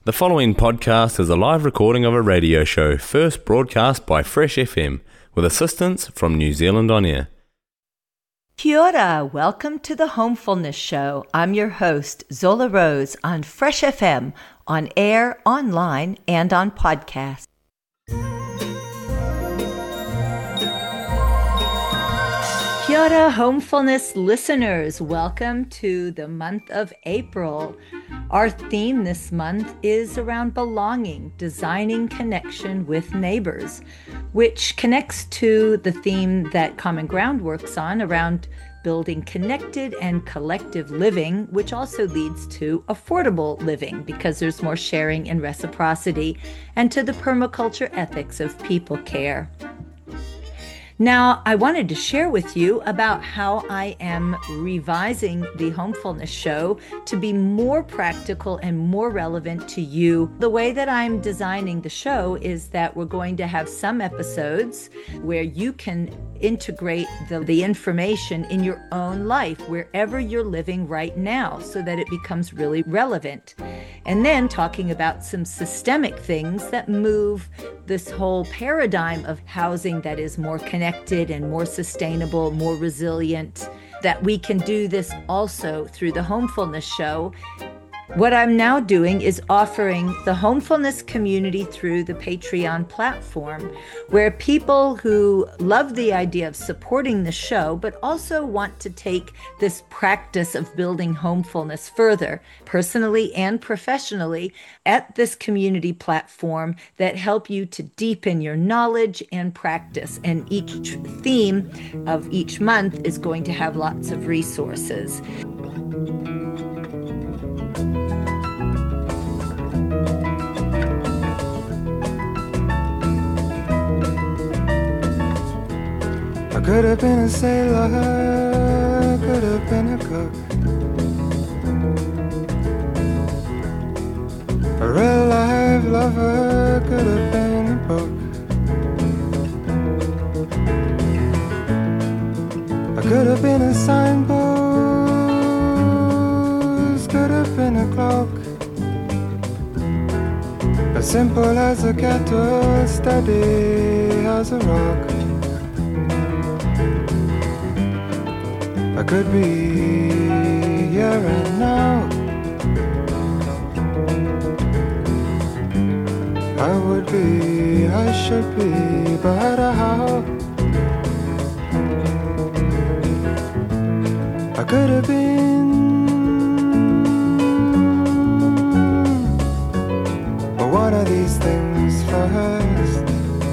The following podcast is a live recording of a radio show first broadcast by Fresh FM with assistance from New Zealand On Air. Kia ora, welcome to the Homefulness Show. I'm your host, Zola Rose, on Fresh FM, on air, online, and on podcast. Kia ora, Homefulness listeners. Welcome to the month of April. Our theme this month is around belonging, designing connection with neighbors, which connects to the theme that Common Ground works on around building connected and collective living, which also leads to affordable living because there's more sharing and reciprocity, and to the permaculture ethics of people care. Now, I wanted to share with you about how I am revising the Homefulness Show to be more practical and more relevant to you. The way that I'm designing the show is that we're going to have some episodes where you can integrate the information in your own life, wherever you're living right now, so that it becomes really relevant. And then talking about some systemic things that move this whole paradigm of housing that is more connected and more sustainable, more resilient, that we can do this also through the Homefulness Show. What I'm now doing is offering the Homefulness community through the Patreon platform, where people who love the idea of supporting the show, but also want to take this practice of building homefulness further, personally and professionally, at this community platform that help you to deepen your knowledge and practice. And each theme of each month is going to have lots of resources. I could have been a sailor, could have been a cook, a real life lover, could have been a book. I could have been a signpost, could have been a cloak, as simple as a kettle, steady as a rock. I could be here and now. I would be, I should be, but how? I could have been, but one of these things first.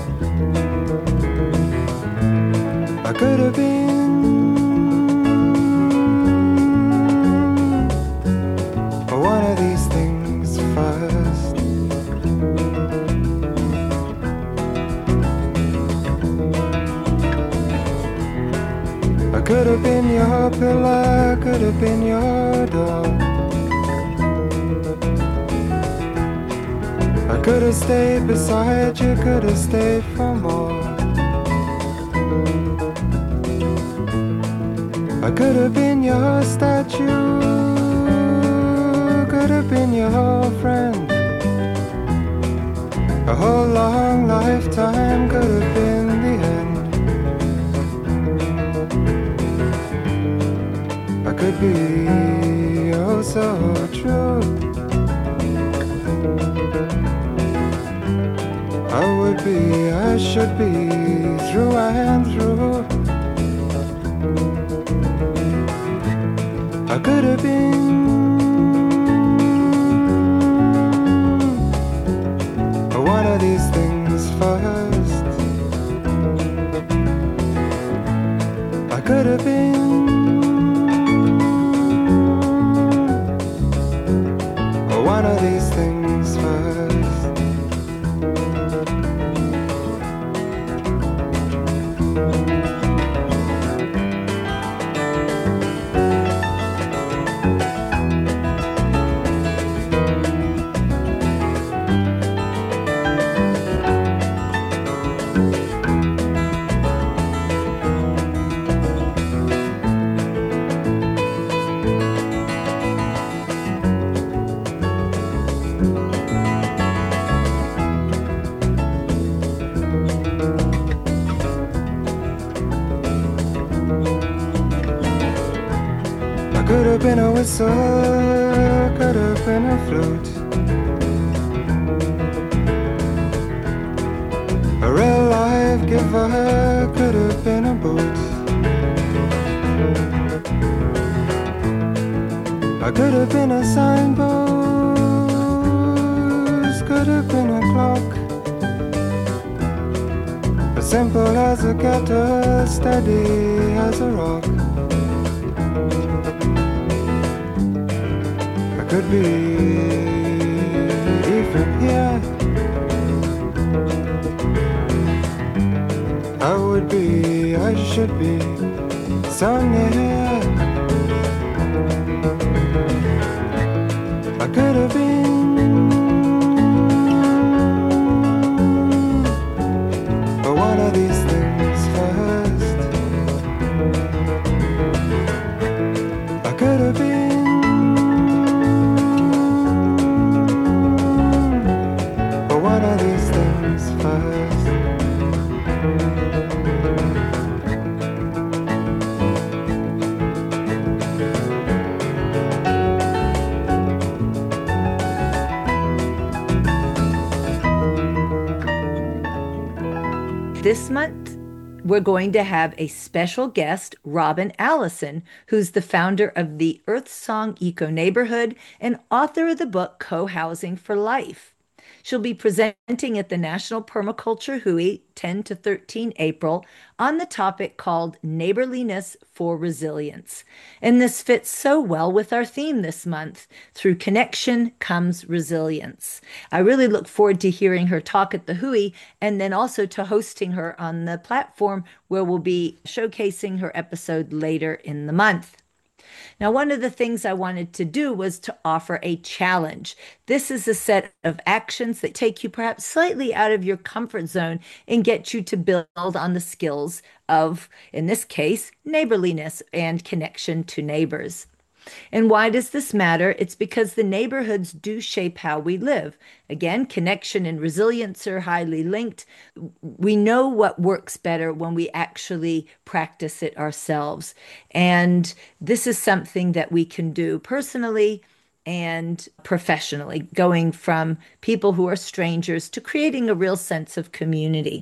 I could have been, could have been your pillar, could have been your door. I could have stayed beside you, could have stayed for more. I could have been your statue, could have been your friend. A whole long lifetime could have been the end. I could be oh so true. I would be, I should be, through and through. I could have been one of these things first. I could have been one of these things first. whistle, could have been a flute. A real life giver could have been a boot. I could have been a signpost, could have been a clock. As simple as a kettle, steady as a rock. I could be even here. I would be, I should be so near. I could have been, but one of these things first. I could have been, but one of these things first. This month, we're going to have a special guest, Robin Allison, who's the founder of the Earth Song Eco Neighborhood and author of the book Co-Housing for Life. She'll be presenting at the National Permaculture Hui 10 to 13 April on the topic called Neighborliness for Resilience. And this fits so well with our theme this month. Through connection comes resilience. I really look forward to hearing her talk at the Hui and then also to hosting her on the platform where we'll be showcasing her episode later in the month. Now, one of the things I wanted to do was to offer a challenge. This is a set of actions that take you perhaps slightly out of your comfort zone and get you to build on the skills of, in this case, neighborliness and connection to neighbors. And why does this matter? It's because the neighborhoods do shape how we live. Again, connection and resilience are highly linked. We know what works better when we actually practice it ourselves. And this is something that we can do personally and professionally, going from people who are strangers to creating a real sense of community.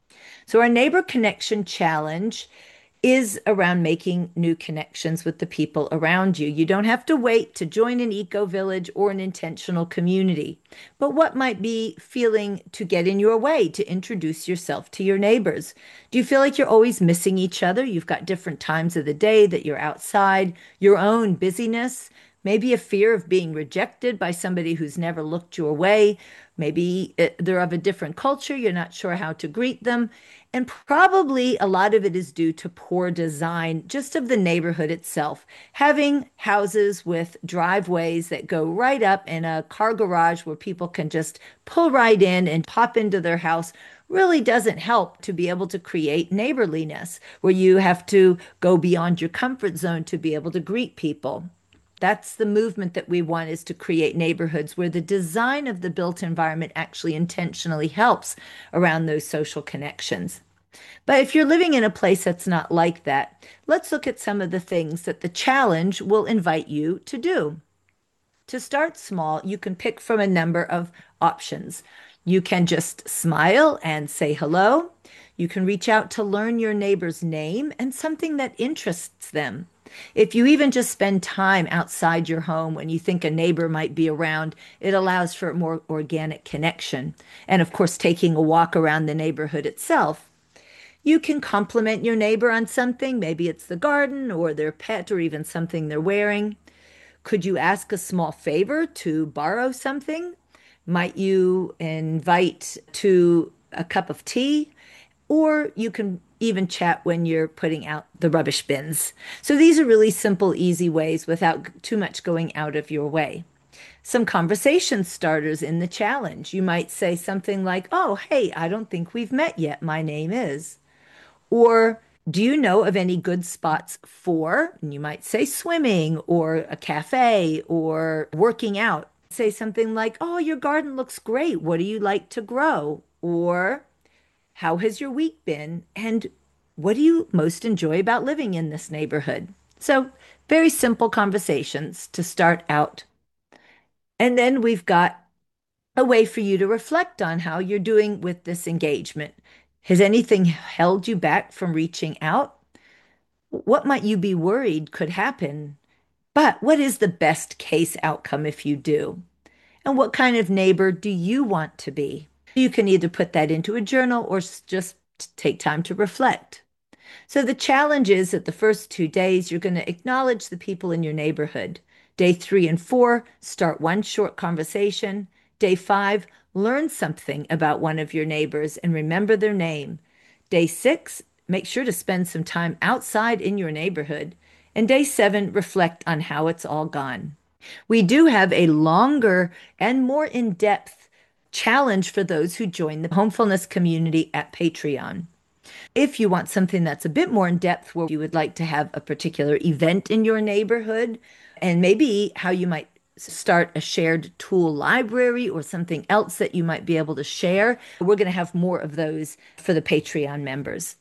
So our Neighbor Connection Challenge is around making new connections with the people around you. You don't have to wait to join an eco village or an intentional community. But what might be feeling to get in your way to introduce yourself to your neighbors? Do you feel like you're always missing each other? You've got different times of the day that you're outside, your own busyness, maybe a fear of being rejected by somebody who's never looked your way. Maybe they're of a different culture. You're not sure how to greet them. And probably a lot of it is due to poor design just of the neighborhood itself. Having houses with driveways that go right up and a car garage where people can just pull right in and pop into their house really doesn't help to be able to create neighborliness, where you have to go beyond your comfort zone to be able to greet people. That's the movement that we want, is to create neighborhoods where the design of the built environment actually intentionally helps around those social connections. But if you're living in a place that's not like that, let's look at some of the things that the challenge will invite you to do. To start small, you can pick from a number of options. You can just smile and say hello. You can reach out to learn your neighbor's name and something that interests them. If you even just spend time outside your home when you think a neighbor might be around, it allows for a more organic connection. And of course, taking a walk around the neighborhood itself. You can compliment your neighbor on something. Maybe it's the garden or their pet or even something they're wearing. Could you ask a small favor to borrow something? Might you invite to a cup of tea? Or you can even chat when you're putting out the rubbish bins. So these are really simple, easy ways without too much going out of your way. Some conversation starters in the challenge. You might say something like, "Oh, hey, I don't think we've met yet. My name is." Or, "Do you know of any good spots for," and you might say swimming or a cafe or working out. Say something like, "Oh, your garden looks great. What do you like to grow?" Or, "How has your week been? And what do you most enjoy about living in this neighborhood?" So, very simple conversations to start out. And then we've got a way for you to reflect on how you're doing with this engagement. Has anything held you back from reaching out? What might you be worried could happen? But what is the best case outcome if you do? And what kind of neighbor do you want to be? You can either put that into a journal or just take time to reflect. So the challenge is that the first 2 days, you're going to acknowledge the people in your neighborhood. Day 3 and 4, start one short conversation. Day 5, learn something about one of your neighbors and remember their name. Day 6, make sure to spend some time outside in your neighborhood. And day 7, reflect on how it's all gone. We do have a longer and more in-depth challenge for those who join the Homefulness community at Patreon. If you want something that's a bit more in depth, where you would like to have a particular event in your neighborhood, and maybe how you might start a shared tool library or something else that you might be able to share, we're going to have more of those for the Patreon members.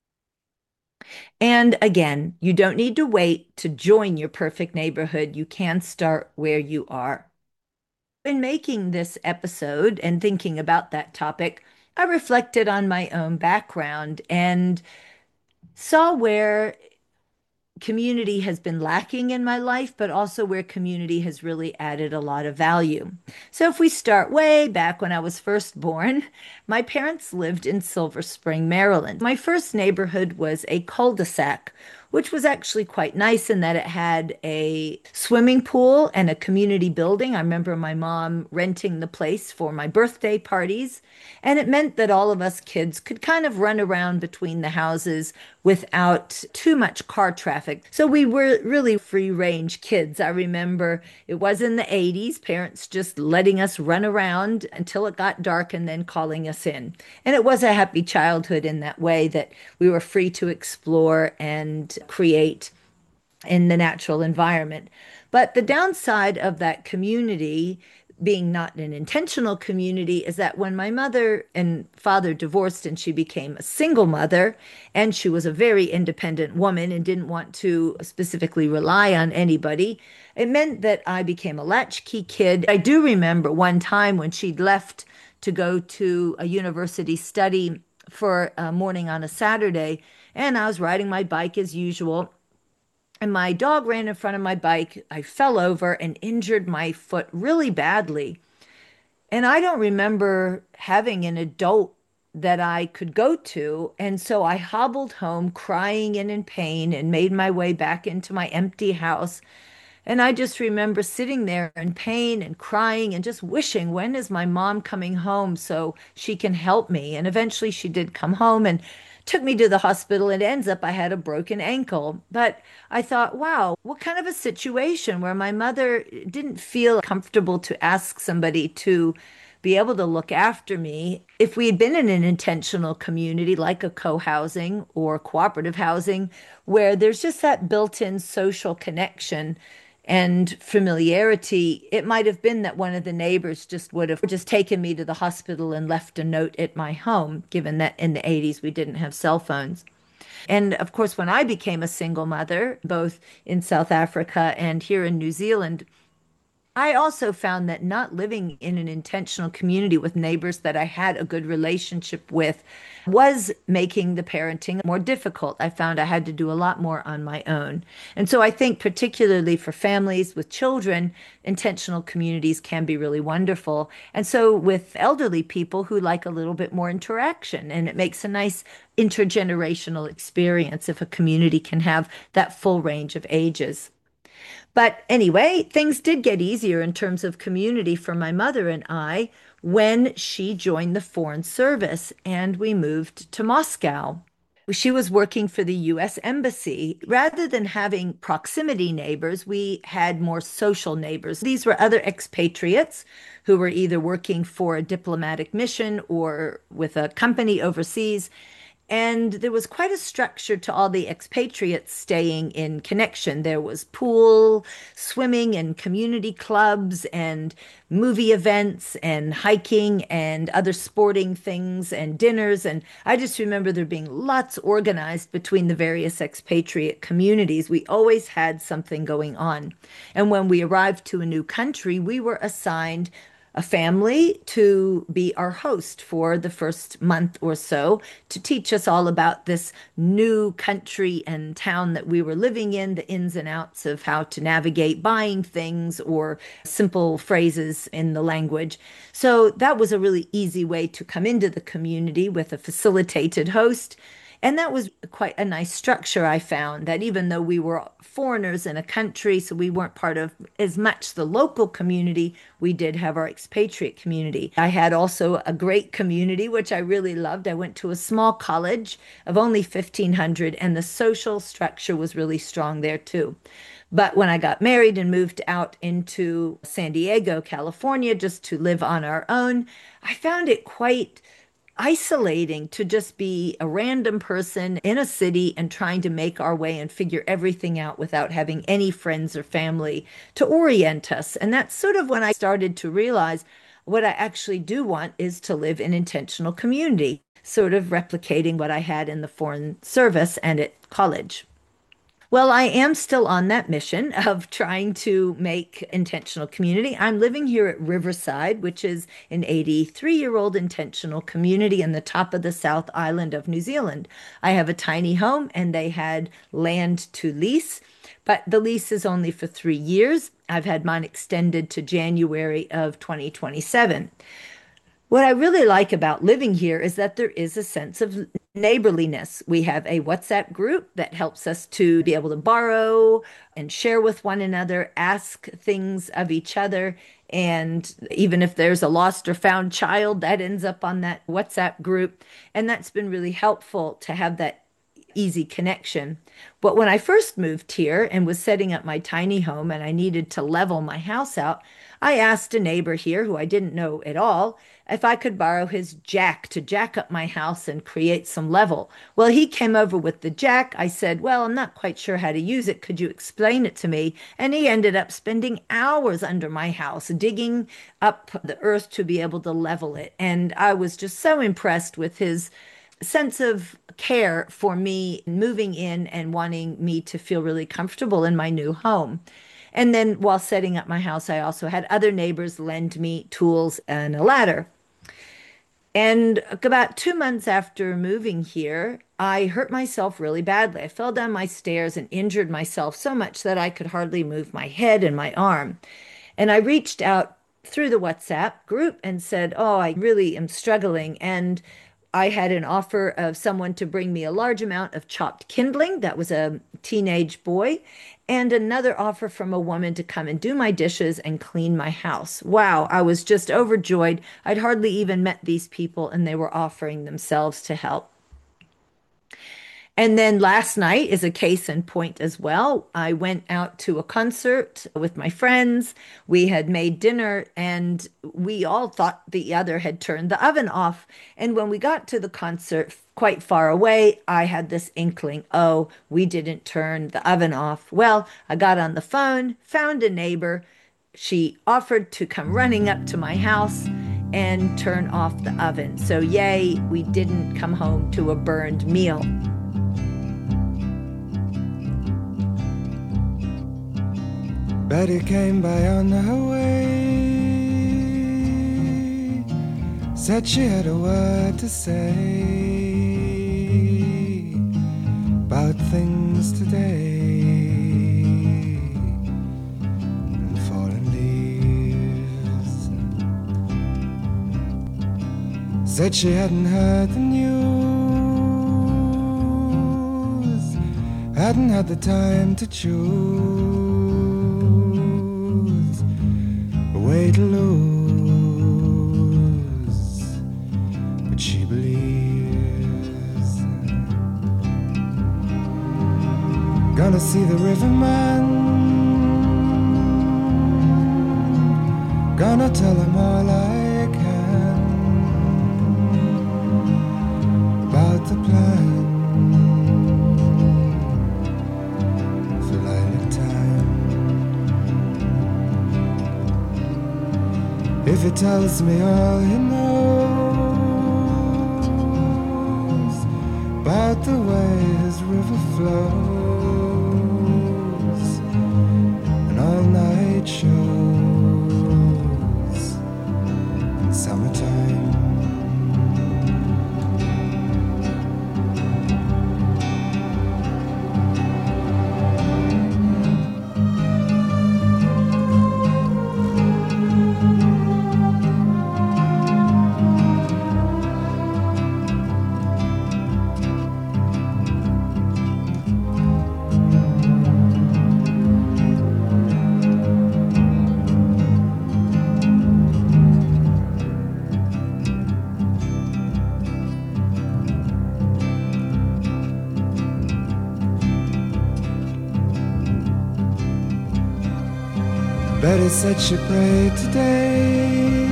And again, you don't need to wait to join your perfect neighborhood. You can start where you are. In making this episode and thinking about that topic, I reflected on my own background and saw where community has been lacking in my life, but also where community has really added a lot of value. So, if we start way back when I was first born, my parents lived in Silver Spring, Maryland. My first neighborhood was a cul-de-sac, which was actually quite nice in that it had a swimming pool and a community building. I remember my mom renting the place for my birthday parties, and it meant that all of us kids could kind of run around between the houses without too much car traffic. So we were really free range kids. I remember it was in the 80s, parents just letting us run around until it got dark and then calling us in. And it was a happy childhood in that way, that we were free to explore and create in the natural environment. But the downside of that community being not an intentional community is that when my mother and father divorced and she became a single mother, and she was a very independent woman and didn't want to specifically rely on anybody, it meant that I became a latchkey kid. I do remember one time when she'd left to go to a university study for a morning on a Saturday, and I was riding my bike as usual. And my dog ran in front of my bike. I fell over and injured my foot really badly. And I don't remember having an adult that I could go to. And so I hobbled home crying and in pain and made my way back into my empty house. And I just remember sitting there in pain and crying and just wishing, when is my mom coming home so she can help me? And eventually she did come home and took me to the hospital. And it ends up I had a broken ankle. But I thought, wow, what kind of a situation where my mother didn't feel comfortable to ask somebody to be able to look after me. If we had been in an intentional community like a co-housing or cooperative housing, where there's just that built-in social connection and familiarity, it might have been that one of the neighbors just would have just taken me to the hospital and left a note at my home, given that in the 80s we didn't have cell phones. And of course, when I became a single mother, both in South Africa and here in New Zealand, I also found that not living in an intentional community with neighbors that I had a good relationship with was making the parenting more difficult. I found I had to do a lot more on my own. And so I think, particularly for families with children, intentional communities can be really wonderful. And so with elderly people who like a little bit more interaction, and it makes a nice intergenerational experience if a community can have that full range of ages. But anyway, things did get easier in terms of community for my mother and I when she joined the Foreign Service and we moved to Moscow. She was working for the US Embassy. Rather than having proximity neighbors, we had more social neighbors. These were other expatriates who were either working for a diplomatic mission or with a company overseas. And there was quite a structure to all the expatriates staying in Connection. There was pool, swimming, and community clubs, and movie events, and hiking, and other sporting things, and dinners. And I just remember there being lots organized between the various expatriate communities. We always had something going on. And when we arrived to a new country, we were assigned a family to be our host for the first month or so to teach us all about this new country and town that we were living in, the ins and outs of how to navigate buying things or simple phrases in the language. So that was a really easy way to come into the community with a facilitated host. And that was quite a nice structure, I found, that even though we were foreigners in a country, so we weren't part of as much the local community, we did have our expatriate community. I had also a great community, which I really loved. I went to a small college of only 1,500, and the social structure was really strong there too. But when I got married and moved out into San Diego, California, just to live on our own, I found it quite isolating to just be a random person in a city and trying to make our way and figure everything out without having any friends or family to orient us. And that's sort of when I started to realize what I actually do want is to live in intentional community, sort of replicating what I had in the Foreign Service and at college. Well, I am still on that mission of trying to make intentional community. I'm living here at Riverside, which is an 83-year-old intentional community in the top of the South Island of New Zealand. I have a tiny home and they had land to lease, but the lease is only for 3 years. I've had mine extended to January of 2027. What I really like about living here is that there is a sense of neighborliness. We have a WhatsApp group that helps us to be able to borrow and share with one another, ask things of each other. And even if there's a lost or found child, that ends up on that WhatsApp group. And that's been really helpful to have that easy connection. But when I first moved here and was setting up my tiny home and I needed to level my house out, I asked a neighbor here who I didn't know at all if I could borrow his jack to jack up my house and create some level. Well, he came over with the jack. I said, well, I'm not quite sure how to use it. Could you explain it to me? And he ended up spending hours under my house digging up the earth to be able to level it. And I was just so impressed with his sense of care for me moving in and wanting me to feel really comfortable in my new home. And then while setting up my house, I also had other neighbors lend me tools and a ladder. And about 2 months after moving here, I hurt myself really badly. I fell down my stairs and injured myself so much that I could hardly move my head and my arm. And I reached out through the WhatsApp group and said, oh, I really am struggling. And I had an offer of someone to bring me a large amount of chopped kindling. That was a teenage boy. And another offer from a woman to come and do my dishes and clean my house. Wow, I was just overjoyed. I'd hardly even met these people, and they were offering themselves to help. And then last night is a case in point as well. I went out to a concert with my friends. We had made dinner and we all thought the other had turned the oven off. And when we got to the concert quite far away, I had this inkling, oh, we didn't turn the oven off. Well, I got on the phone, found a neighbor. She offered to come running up to my house and turn off the oven. So yay, we didn't come home to a burned meal. Betty came by on her way, said she had a word to say about things today and fallen leaves. Said she hadn't heard the news, hadn't had the time to choose way to lose, but she believes. Gonna see the riverman, gonna tell him all I can about the plan. If it tells me all he knows about the way his river flows and all-night shows in summertime. Betty said she prayed today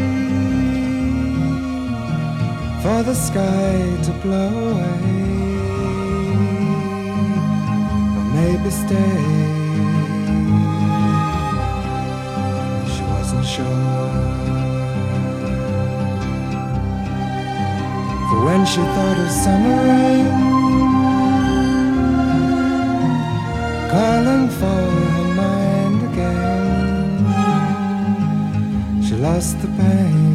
for the sky to blow away, or maybe stay. She wasn't sure. For when she thought of summer rain calling for her mind again, she lost the pain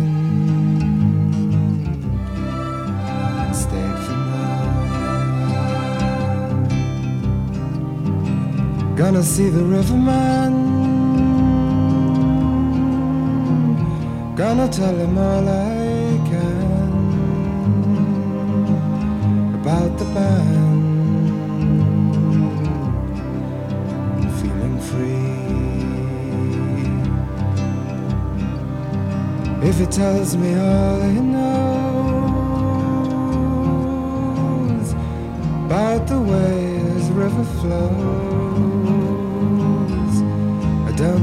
and stayed for more. Gonna see the riverman, gonna tell him all I can about the band, feeling free. If he tells me all he knows about the way his river flows, I don't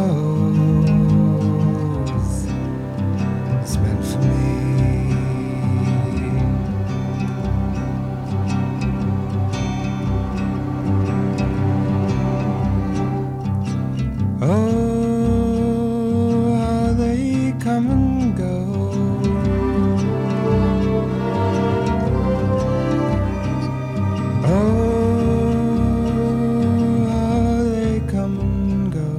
suppose it's meant for me. Oh, how they come and go. Oh, how they come and go.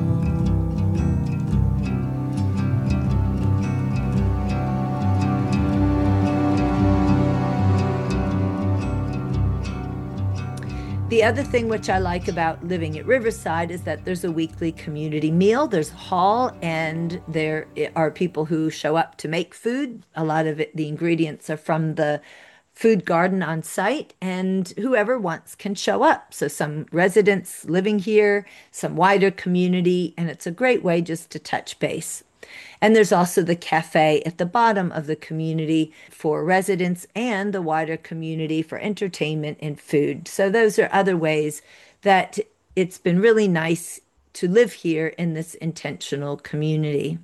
The other thing which I like about living at Riverside is that there's a weekly community meal. There's a hall, and there are people who show up to make food. A lot of it, the ingredients are from the food garden on site, and whoever wants can show up. So some residents living here, some wider community, and it's a great way just to touch base. And there's also the cafe at the bottom of the community for residents and the wider community for entertainment and food. So those are other ways that it's been really nice to live here in this intentional community.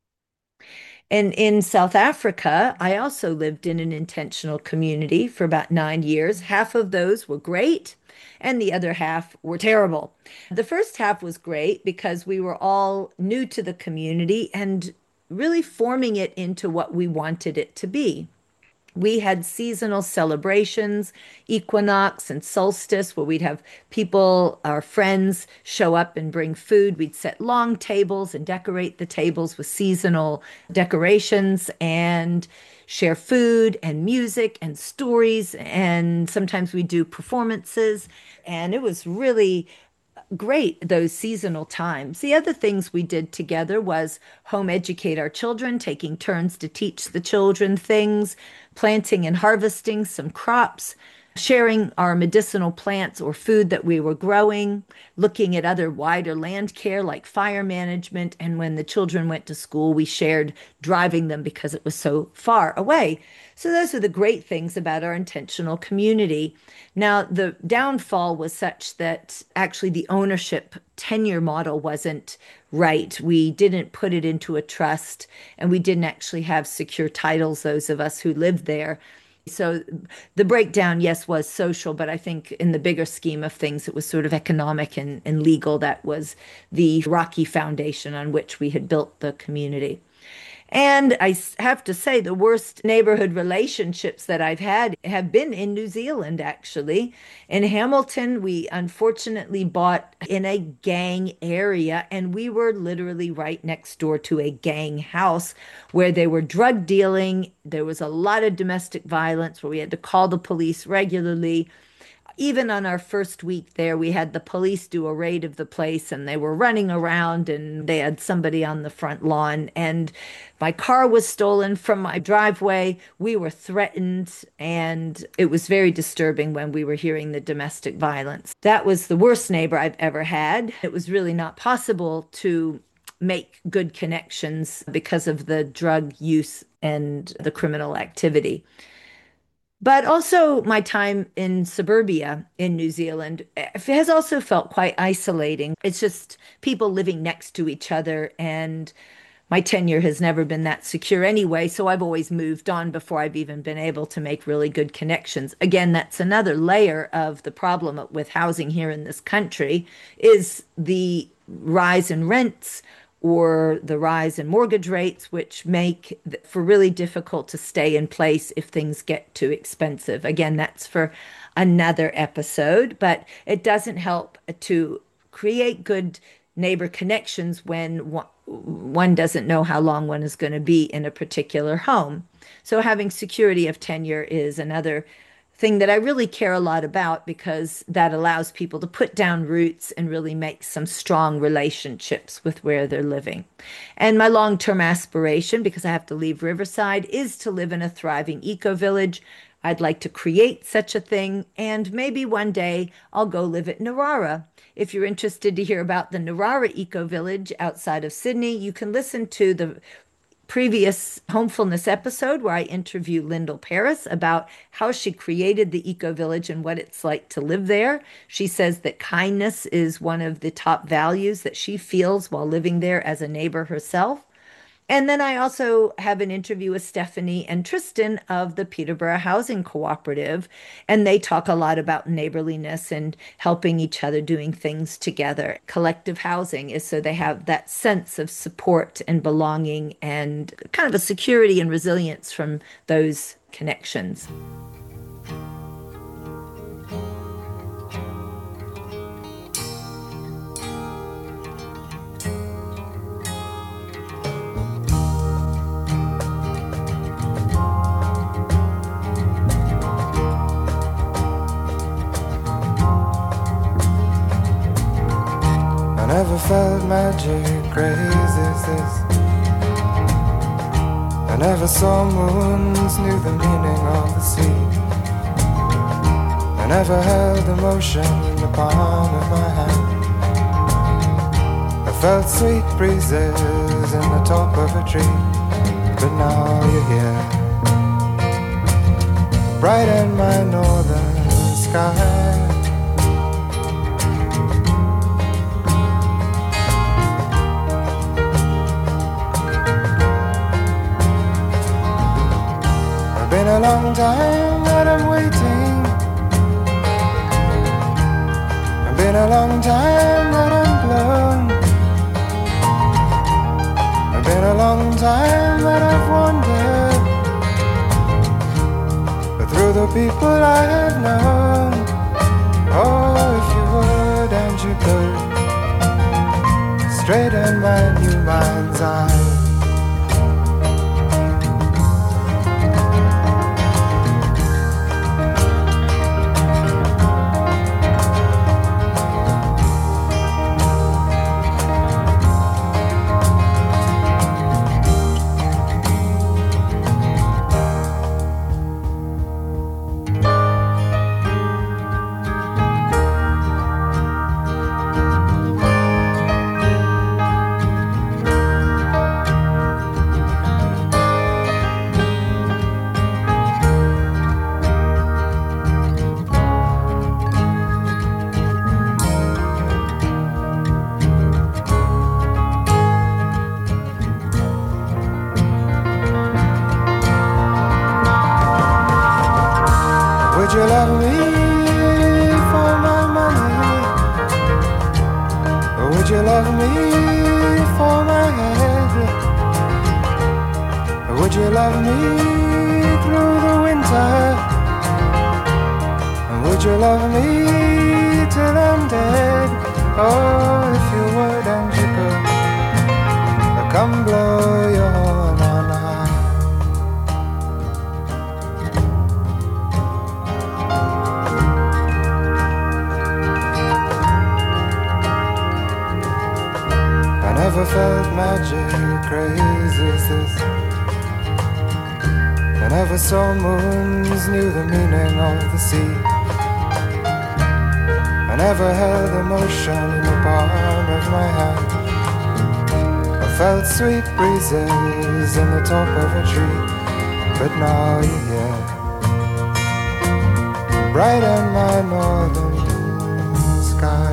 And in South Africa, I also lived in an intentional community for about 9 years. Half of those were great, and the other half were terrible. The first half was great because we were all new to the community and really forming it into what we wanted it to be. We had seasonal celebrations, equinox and solstice, where we'd have people, our friends, show up and bring food. We'd set long tables and decorate the tables with seasonal decorations and share food and music and stories. And sometimes we do performances. And it was really great, those seasonal times. The other things we did together was home educate our children, taking turns to teach the children things, planting and harvesting some crops, sharing our medicinal plants or food that we were growing, looking at other wider land care like fire management. And when the children went to school, we shared driving them because it was so far away. So those are the great things about our intentional community. Now, the downfall was such that actually the ownership tenure model wasn't right. We didn't put it into a trust, and we didn't actually have secure titles, those of us who lived there. So the breakdown, yes, was social, but I think in the bigger scheme of things, it was sort of economic and legal. That was the rocky foundation on which we had built the community. And have to say, the worst neighborhood relationships that I've had have been in New Zealand, actually. In Hamilton, we unfortunately bought in a gang area, and we were literally right next door to a gang house where they were drug dealing. There was a lot of domestic violence where we had to call the police regularly. Even on our first week there, we had the police do a raid of the place and they were running around and they had somebody on the front lawn. And my car was stolen from my driveway. We were threatened and it was very disturbing when we were hearing the domestic violence. That was the worst neighbor I've ever had. It was really not possible to make good connections because of the drug use and the criminal activity. But also, my time in suburbia in New Zealand has also felt quite isolating. It's just people living next to each other, and my tenure has never been that secure anyway. So I've always moved on before I've even been able to make really good connections. Again, that's another layer of the problem with housing here in this country is the rise in rents or the rise in mortgage rates, which make for really difficult to stay in place if things get too expensive. Again, that's for another episode, but it doesn't help to create good neighbor connections when one doesn't know how long one is going to be in a particular home. So having security of tenure is another thing that I really care a lot about because that allows people to put down roots and really make some strong relationships with where they're living. And my long-term aspiration, because I have to leave Riverside, is to live in a thriving eco-village. I'd like to create such a thing, and maybe one day I'll go live at Narara. If you're interested to hear about the Narara Eco-Village outside of Sydney, you can listen to the previous Homefulness episode where I interview Lyndall Paris about how she created the eco-village and what it's like to live there. She says that kindness is one of the top values that she feels while living there as a neighbor herself. And then I also have an interview with Stephanie and Tristan of the Peterborough Housing Cooperative, and they talk a lot about neighborliness and helping each other, doing things together. Collective housing is so they have that sense of support and belonging and kind of a security and resilience from those connections. Never felt magic crazy as this. I never saw moons, knew the meaning of the sea. I never held emotion in the palm of my hand. I felt sweet breezes in the top of a tree. But now you're here, bright in my northern sky. Been a long time that I'm waiting. It's been a long time that I'm blown. It's been a long time that I've wandered, but through the people I have known. Oh, if you would and you could straighten my new mind's eye. Would you love me for my money? Or would you love me for my head? Would you love me through the winter? And would you love me till I'm dead? Oh, if you would and you could, come blow your horn on high. I never felt magic crazy as this. I never saw moons, knew the meaning of the sea. I never held emotion in the palm of my hand. I felt sweet breezes in the top of a tree. But now you're here, bright in my northern sky.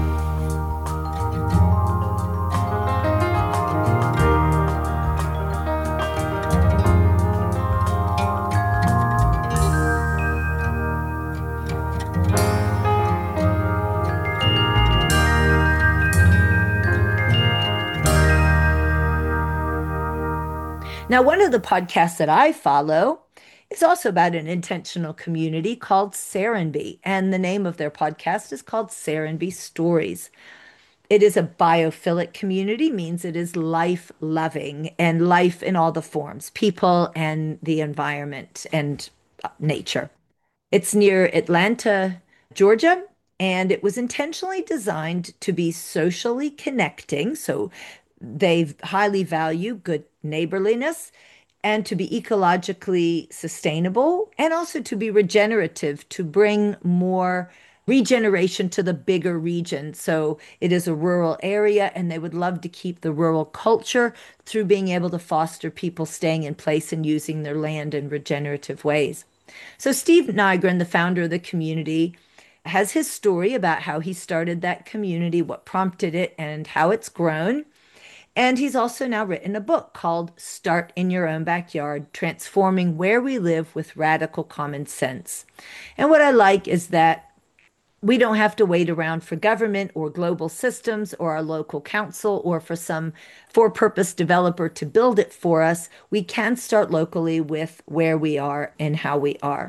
Now, one of the podcasts that I follow is also about an intentional community called Serenbe, and the name of their podcast is called Serenbe Stories. It is a biophilic community, means it is life-loving and life in all the forms, people and the environment and nature. It's near Atlanta, Georgia, and it was intentionally designed to be socially connecting. So they highly value good neighborliness and to be ecologically sustainable and also to be regenerative, to bring more regeneration to the bigger region. So it is a rural area, and they would love to keep the rural culture through being able to foster people staying in place and using their land in regenerative ways. So Steve Nygren, the founder of the community, has his story about how he started that community, what prompted it, and how it's grown. And he's also now written a book called Start in Your Own Backyard, Transforming Where We Live with Radical Common Sense. And what I like is that we don't have to wait around for government or global systems or our local council or for some for-purpose developer to build it for us. We can start locally with where we are and how we are.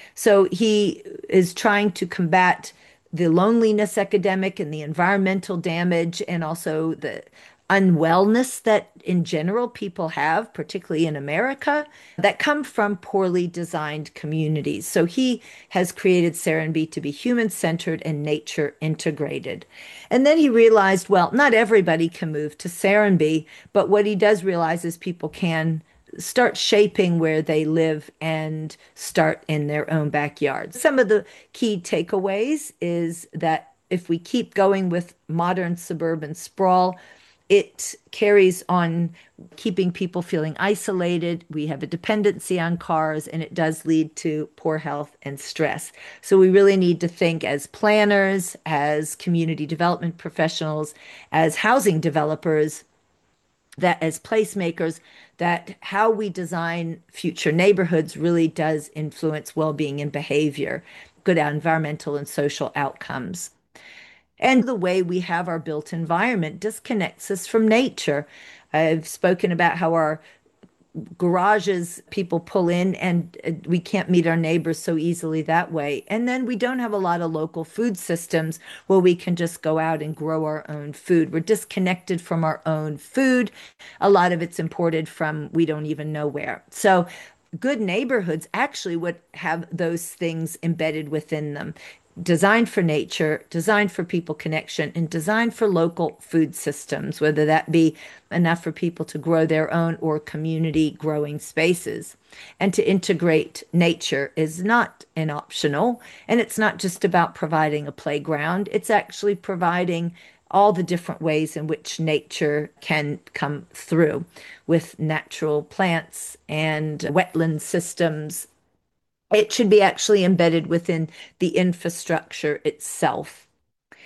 So he is trying to combat the loneliness epidemic and the environmental damage and also the unwellness that in general people have, particularly in America, that come from poorly designed communities. So he has created Serenbe to be human-centered and nature integrated. And then he realized, well, not everybody can move to Serenbe, but what he does realize is people can start shaping where they live and start in their own backyard. Some of the key takeaways is that if we keep going with modern suburban sprawl, it carries on keeping people feeling isolated. We have a dependency on cars, and it does lead to poor health and stress. So we really need to think as planners, as community development professionals, as housing developers, that as placemakers, that how we design future neighborhoods really does influence well-being and behavior, good environmental and social outcomes. And the way we have our built environment disconnects us from nature. I've spoken about how our garages people pull in and we can't meet our neighbors so easily that way. And then we don't have a lot of local food systems where we can just go out and grow our own food. We're disconnected from our own food. A lot of it's imported from we don't even know where. So good neighborhoods actually would have those things embedded within them. Designed for nature, designed for people connection, and designed for local food systems, whether that be enough for people to grow their own or community growing spaces. And to integrate nature is not an optional, and it's not just about providing a playground, it's actually providing all the different ways in which nature can come through with natural plants and wetland systems. It should be actually embedded within the infrastructure itself.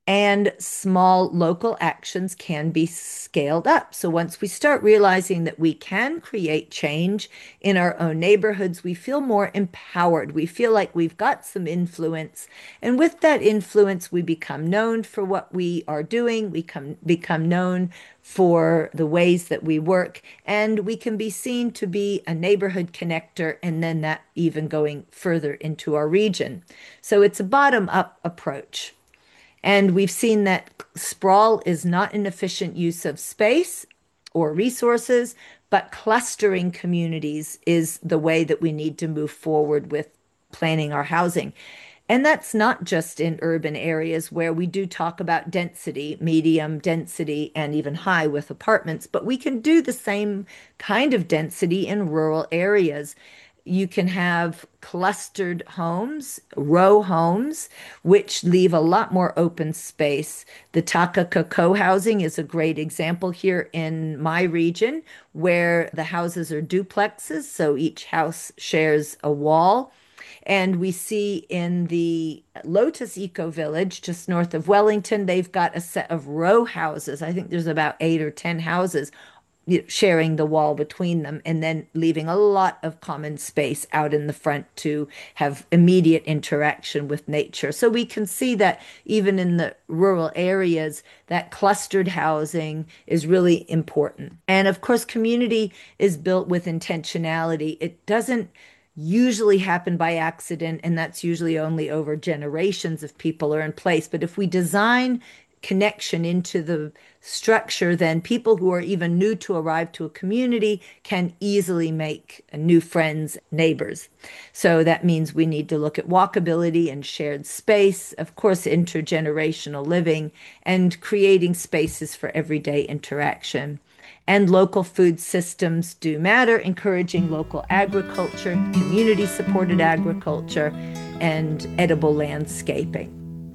And small local actions can be scaled up. So once we start realizing that we can create change in our own neighborhoods, we feel more empowered. We feel like we've got some influence. And with that influence, we become known for what we are doing. We become known for the ways that we work, and we can be seen to be a neighborhood connector, and then that even going further into our region. So it's a bottom-up approach. And we've seen that sprawl is not an efficient use of space or resources, but clustering communities is the way that we need to move forward with planning our housing. And that's not just in urban areas where we do talk about density, medium density, and even high with apartments, but we can do the same kind of density in rural areas. You can have clustered homes, row homes, which leave a lot more open space. The Takaka co-housing is a great example here in my region, where the houses are duplexes, so each house shares a wall. And we see in the Lotus Eco Village, just north of Wellington, they've got a set of row houses. I think there's about 8 or 10 houses sharing the wall between them, and then leaving a lot of common space out in the front to have immediate interaction with nature. So we can see that even in the rural areas, that clustered housing is really important. And of course, community is built with intentionality. It doesn't usually happen by accident, and that's usually only over generations of people are in place. But if we design connection into the structure, then people who are even new to arrive to a community can easily make new friends, neighbors. So that means we need to look at walkability and shared space, of course, intergenerational living, and creating spaces for everyday interaction. And local food systems do matter, encouraging local agriculture, community-supported agriculture, and edible landscaping.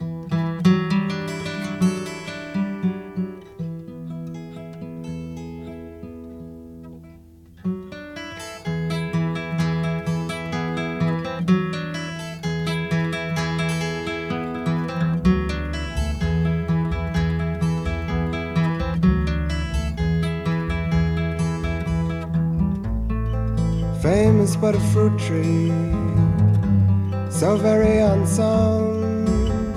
Fame is but a fruit tree, so very unsound,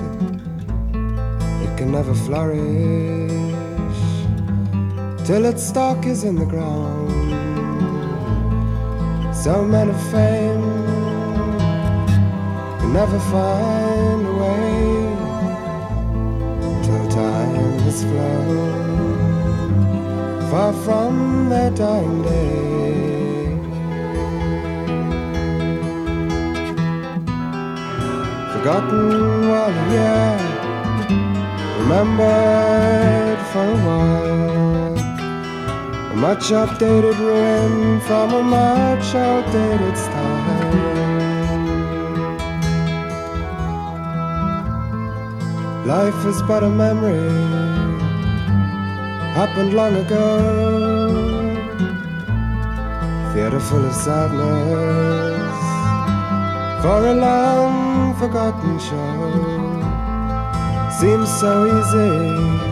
it can never flourish till its stalk is in the ground. So men of fame can never find a way till time has flown far from their dying day. Forgotten while a year, remembered for a while. A much updated ruin from a much outdated style. Life is but a memory, happened long ago. Theater full of sadness for a long forgotten show. Seems so easy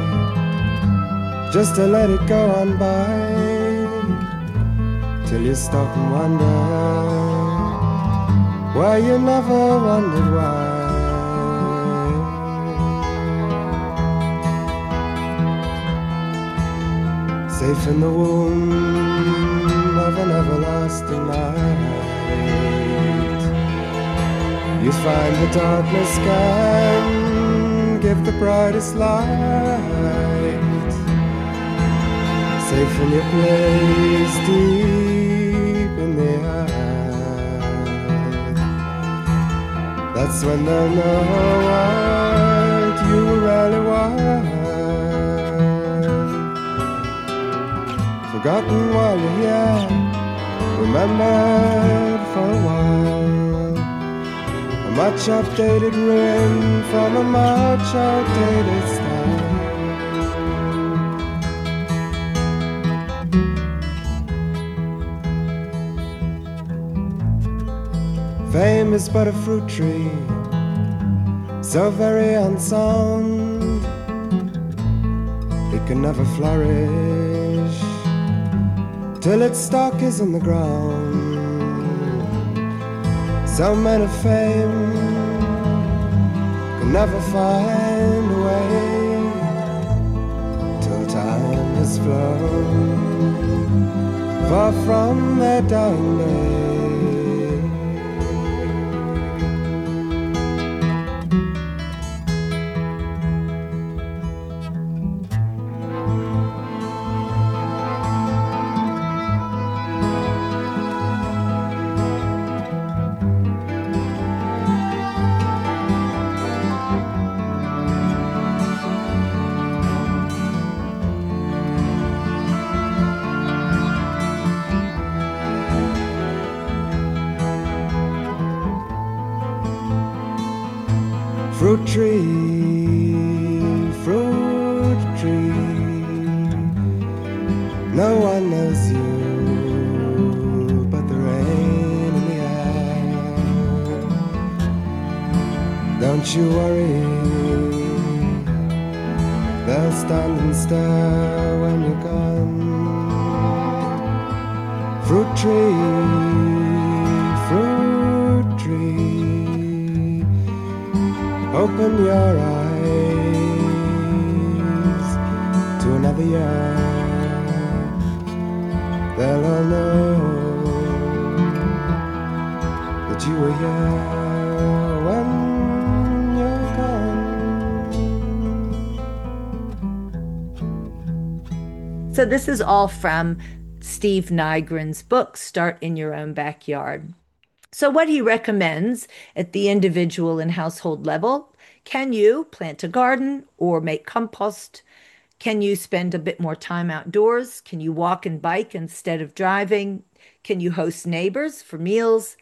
just to let it go on by, till you stop and wonder why you never wondered why. Safe in the womb of an everlasting night, you find the darkness can give the brightest light. Safe in your place deep in the earth. That's when they'll know what you really want. Forgotten while you're here, remembered for a while. A much updated ruin from a much outdated style. Fame is but a fruit tree, so very unsound, can never flourish till its stalk is in the ground. Some men of fame can never find a way till time has flown far from their dying day. Fruit tree, fruit tree, no one knows you but the rain in the air. Don't you worry, they'll stand and stare when you're gone. Fruit tree, fruit tree, open your eyes to another year. They'll all know that you were here when you're gone. So this is all from Steve Nygren's book, Start in Your Own Backyard. So what he recommends at the individual and household level: can you plant a garden or make compost? Can you spend a bit more time outdoors? Can you walk and bike instead of driving? Can you host neighbors for meals?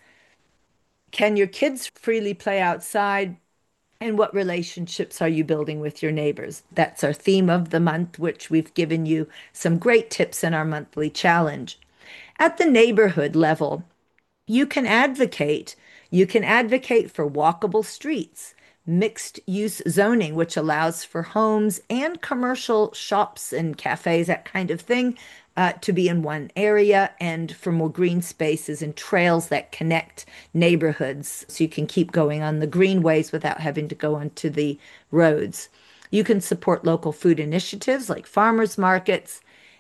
Can your kids freely play outside? And what relationships are you building with your neighbors? That's our theme of the month, which we've given you some great tips in our monthly challenge. At the neighborhood level, you can advocate. You can advocate for walkable streets, mixed use zoning, which allows for homes and commercial shops and cafes, that kind of thing, to be in one area, and for more green spaces and trails that connect neighborhoods so you can keep going on the greenways without having to go onto the roads. You can support local food initiatives like farmers markets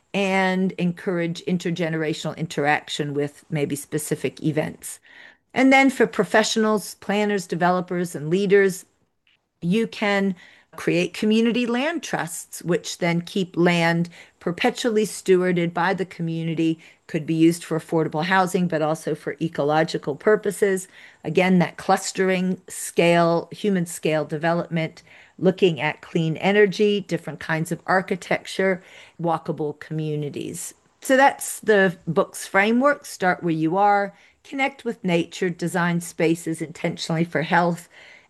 and encourage intergenerational interaction with maybe specific events. And then for professionals, planners, developers, and leaders, you can create community land trusts, which then keep land perpetually stewarded by the community, could be used for affordable housing, but also for ecological purposes. Again, that clustering scale, human scale development, looking at clean energy, different kinds of architecture, walkable communities. So that's the book's framework. Start where you are, connect with nature, design spaces intentionally for health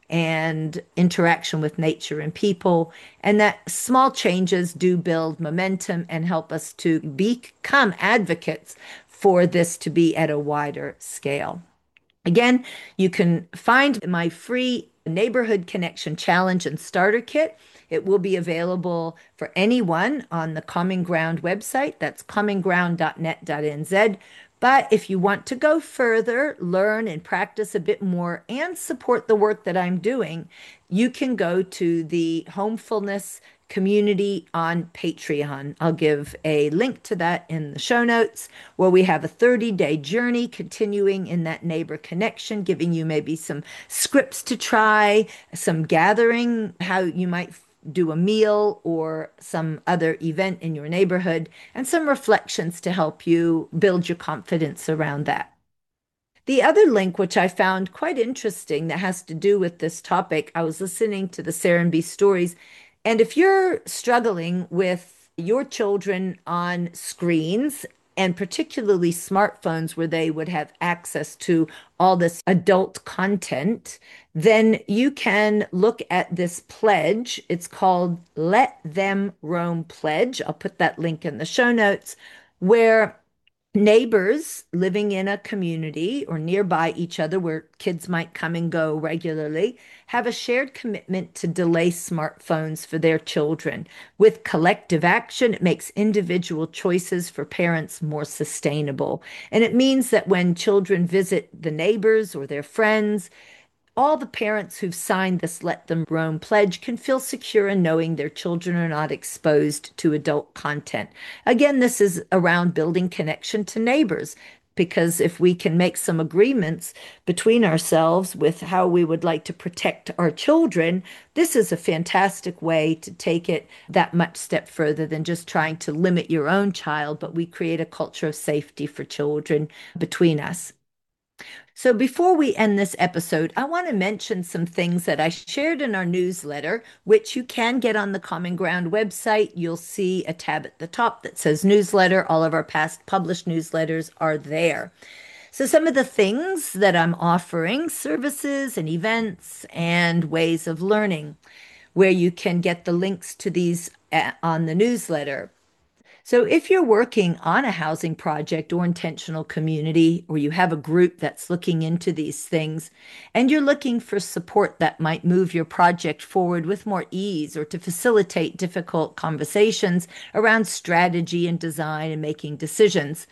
and interaction with nature and people. And that small changes do build momentum and help us to become advocates for this to be at a wider scale. Again, you can find my free Neighborhood Connection Challenge and Starter Kit. It will be available for anyone on the Common Ground website. That's commonground.net.nz. But if you want to go further, learn and practice a bit more, and support the work that I'm doing, you can go to the Homefulness community on Patreon. I'll give a link to that in the show notes, where we have a 30-day journey continuing in that neighbor connection, giving you maybe some scripts to try, some gathering, how you might do a meal or some other event in your neighborhood, and some reflections to help you build your confidence around that. The other link, which I found quite interesting, that has to do with this topic, I was listening to the Serenbe Stories, and if you're struggling with your children on screens, and particularly smartphones where they would have access to all this adult content, then you can look at this pledge. It's called Let Them Roam Pledge. I'll put that link in the show notes, where Neighbors living in a community or nearby each other where kids might come and go regularly have a shared commitment to delay smartphones for their children. With collective action, it makes individual choices for parents more sustainable. And it means that when children visit the neighbors or their friends, all the parents who've signed this Let Them Roam pledge can feel secure in knowing their children are not exposed to adult content. Again, this is around building connection to neighbors, because if we can make some agreements between ourselves with how we would like to protect our children, this is a fantastic way to take it that much step further than just trying to limit your own child, but we create a culture of safety for children between us. So, before we end this episode, I want to mention some things that I shared in our newsletter, which you can get on the Common Ground website. You'll see a tab at the top that says newsletter. All of our past published newsletters are there. So, some of the things that I'm offering, services and events and ways of learning, where you can get the links to these on the newsletter. So, if you're working on a housing project or intentional community, or you have a group that's looking into these things, and you're looking for support that might move your project forward with more ease or to facilitate difficult conversations around strategy and design and making decisions,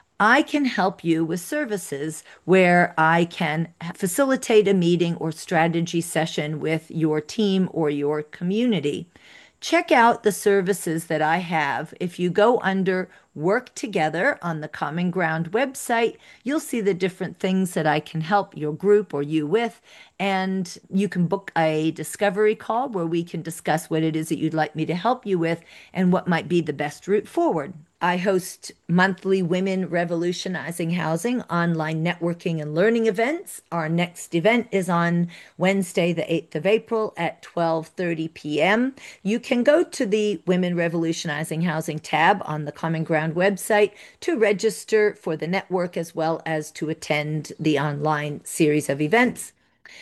I can help you with services where I can facilitate a meeting or strategy session with your team or your community. Check out the services that I have. If you go under Work Together on the Common Ground website, you'll see the different things that I can help your group or you with. And you can book a discovery call where we can discuss what it is that you'd like me to help you with and what might be the best route forward. I host monthly Women Revolutionizing Housing online networking and learning events. Our next event is on Wednesday, the 8th of April at 12:30 p.m. You can go to the Women Revolutionizing Housing tab on the Common Ground website to register for the network as well as to attend the online series of events.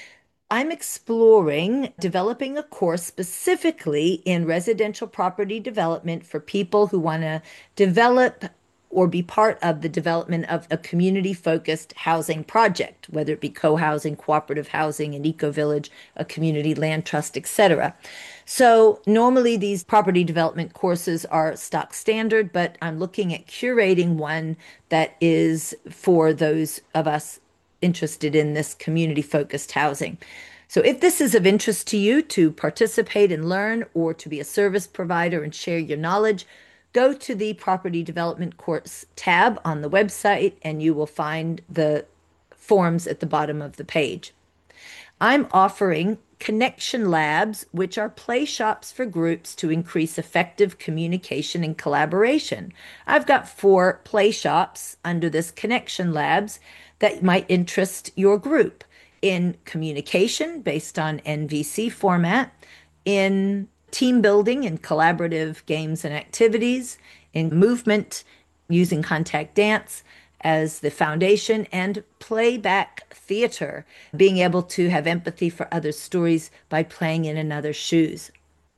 I'm exploring developing a course specifically in residential property development for people who want to develop or be part of the development of a community-focused housing project, whether it be co-housing, cooperative housing, an eco-village, a community land trust, etc. So normally these property development courses are stock standard, but I'm looking at curating one that is for those of us interested in this community-focused housing. So if this is of interest to you to participate and learn or to be a service provider and share your knowledge, go to the Property Development Course tab on the website and you will find the forms at the bottom of the page. I'm offering Connection Labs, which are play shops for groups to increase effective communication and collaboration. I've got 4 play shops under this Connection Labs that might interest your group in communication based on NVC format, in team building and collaborative games and activities, in movement using contact dance as the foundation, and playback theater, being able to have empathy for others' stories by playing in another's shoes.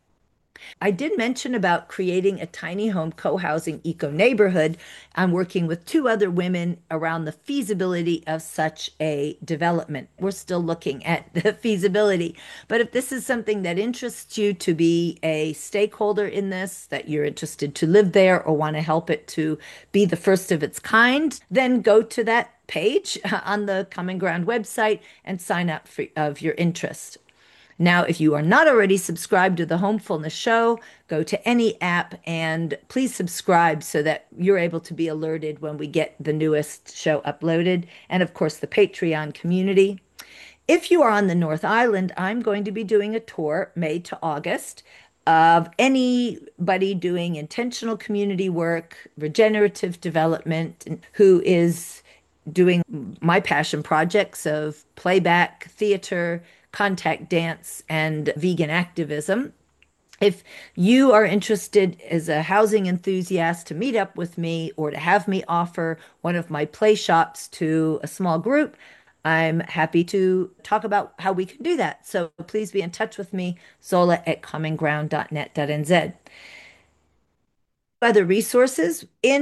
I did mention about creating a tiny home co-housing eco neighborhood. I'm working with 2 other women around the feasibility of such a development. We're still looking at the feasibility, but if this is something that interests you to be a stakeholder in this, that you're interested to live there or want to help it to be the first of its kind, then go to that page on the Common Ground website and sign up of your interest. Now, if you are not already subscribed to the Homefulness Show, go to any app and please subscribe so that you're able to be alerted when we get the newest show uploaded. And of course, the Patreon community. If you are on the North Island, I'm going to be doing a tour May to August of anybody doing intentional community work, regenerative development, who is doing my passion projects of playback theater, contact dance, and vegan activism. If you are interested as a housing enthusiast to meet up with me or to have me offer one of my play shops to a small group, I'm happy to talk about how we can do that. So please be in touch with me, zola@commonground.net.nz. Other resources in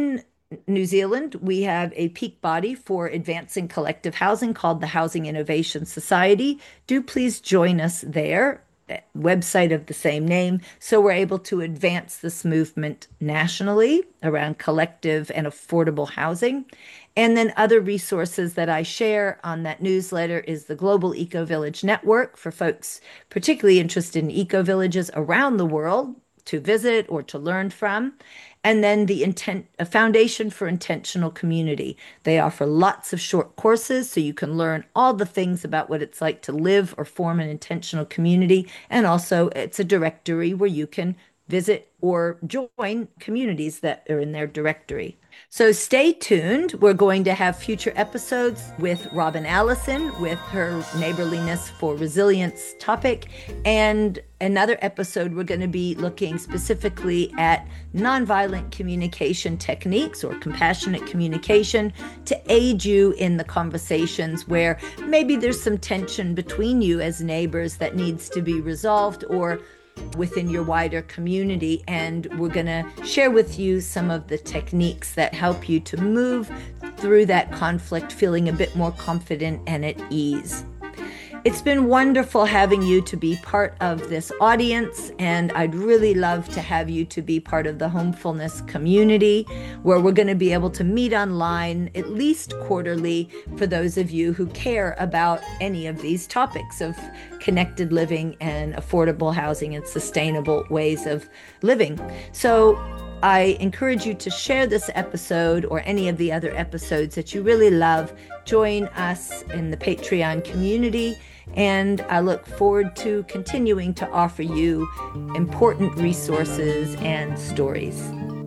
New Zealand, we have a peak body for advancing collective housing called the Housing Innovation Society. Do please join us there, website of the same name, so we're able to advance this movement nationally around collective and affordable housing. And then other resources that I share on that newsletter is the Global Eco Village Network for folks particularly interested in eco villages around the world to visit or to learn from. And then a Foundation for Intentional Community. They offer lots of short courses so you can learn all the things about what it's like to live or form an intentional community. And also, it's a directory where you can visit or join communities that are in their directory. So stay tuned. We're going to have future episodes with Robin Allison with her Neighborliness for Resilience topic. And another episode, we're going to be looking specifically at nonviolent communication techniques or compassionate communication to aid you in the conversations where maybe there's some tension between you as neighbors that needs to be resolved or within your wider community. And we're going to share with you some of the techniques that help you to move through that conflict feeling a bit more confident and at ease. It's been wonderful having you to be part of this audience, and I'd really love to have you to be part of the Homefulness community, where we're going to be able to meet online at least quarterly for those of you who care about any of these topics of connected living and affordable housing and sustainable ways of living. So I encourage you to share this episode or any of the other episodes that you really love. Join us in the Patreon community, and I look forward to continuing to offer you important resources and stories.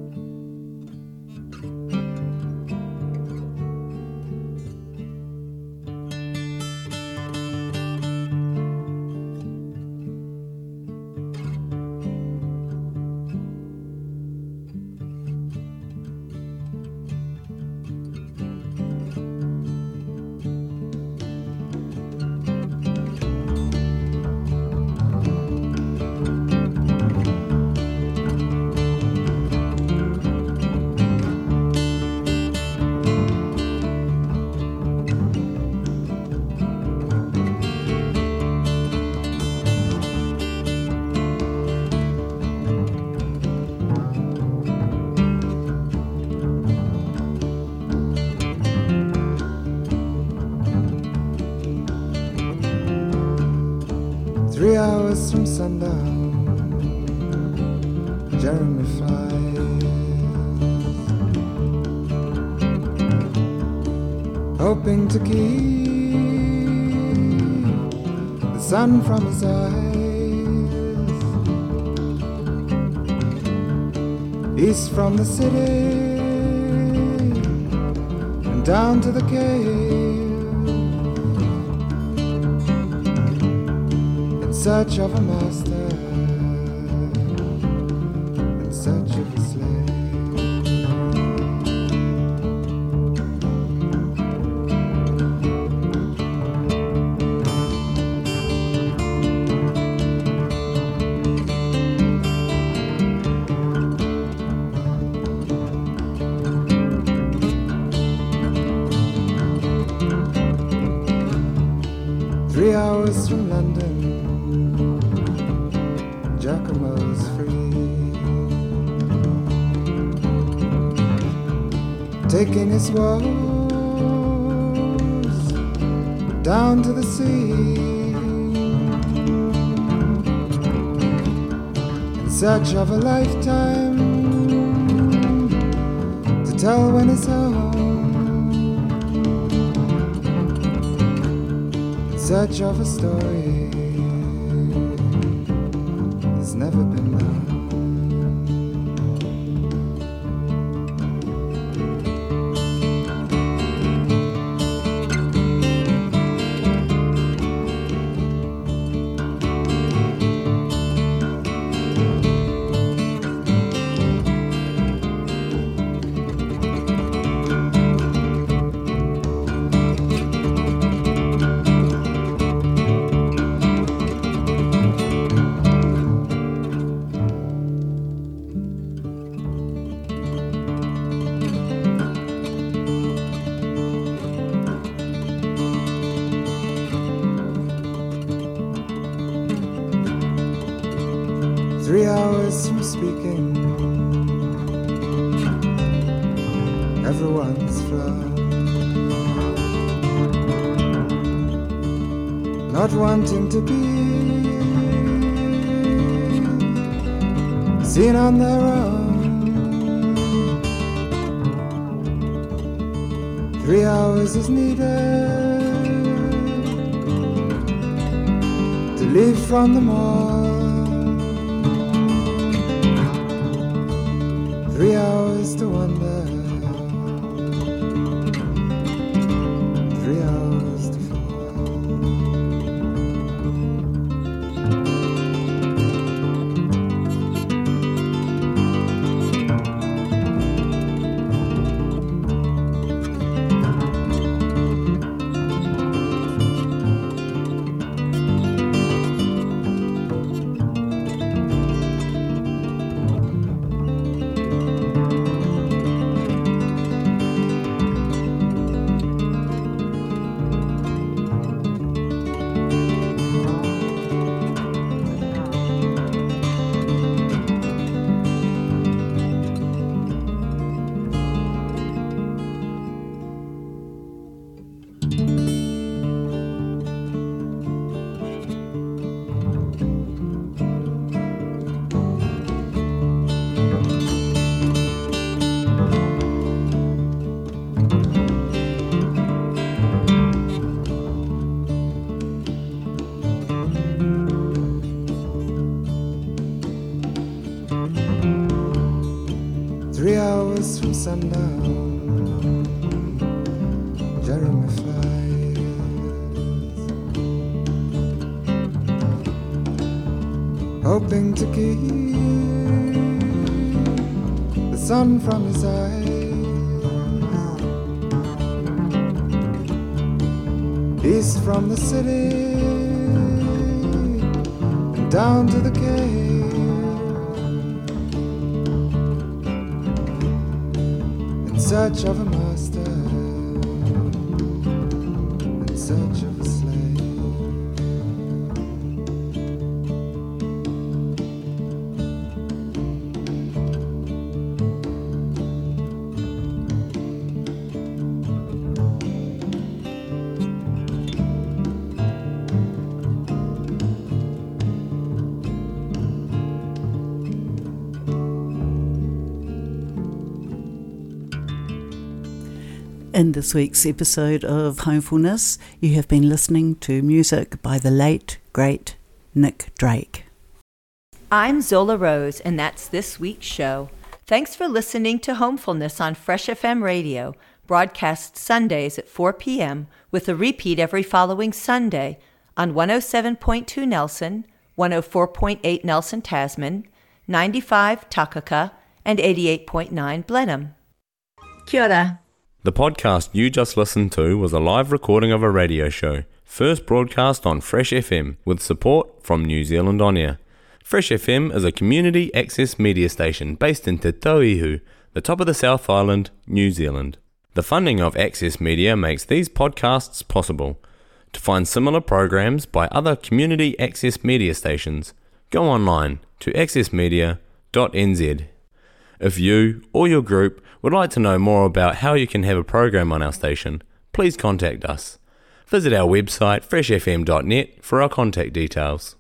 From sundown, Jeremy flies, hoping to keep the sun from his eyes. East from the city and down to the cave, in search of a master, in search of a slave. 3 hours from London, Giacomo's free, taking his woes down to the sea, in search of a lifetime to tell when he's home, in search of a story that's never been known. 3 hours from speaking, everyone's flawed. Not wanting to be seen on their own. 3 hours is needed to leave from the mall. 3 hours to wonder, 3 hours to fall. From sundown, Jeremy flies, hoping to keep the sun from his eyes. East from the city and down to the cave. Search of a master, in search of a slave. In this week's episode of Homefulness, you have been listening to music by the late, great Nick Drake. I'm Zola Rose, and that's this week's show. Thanks for listening to Homefulness on Fresh FM Radio, broadcast Sundays at 4 p.m. with a repeat every following Sunday on 107.2 Nelson, 104.8 Nelson Tasman, 95 Takaka, and 88.9 Blenheim. Kia ora. The podcast you just listened to was a live recording of a radio show, first broadcast on Fresh FM with support from New Zealand On Air. Fresh FM is a community access media station based in Te Tauihu, the top of the South Island, New Zealand. The funding of Access Media makes these podcasts possible. To find similar programs by other community access media stations, go online to accessmedia.nz. If you or your group would like to know more about how you can have a program on our station, please contact us. Visit our website freshfm.net for our contact details.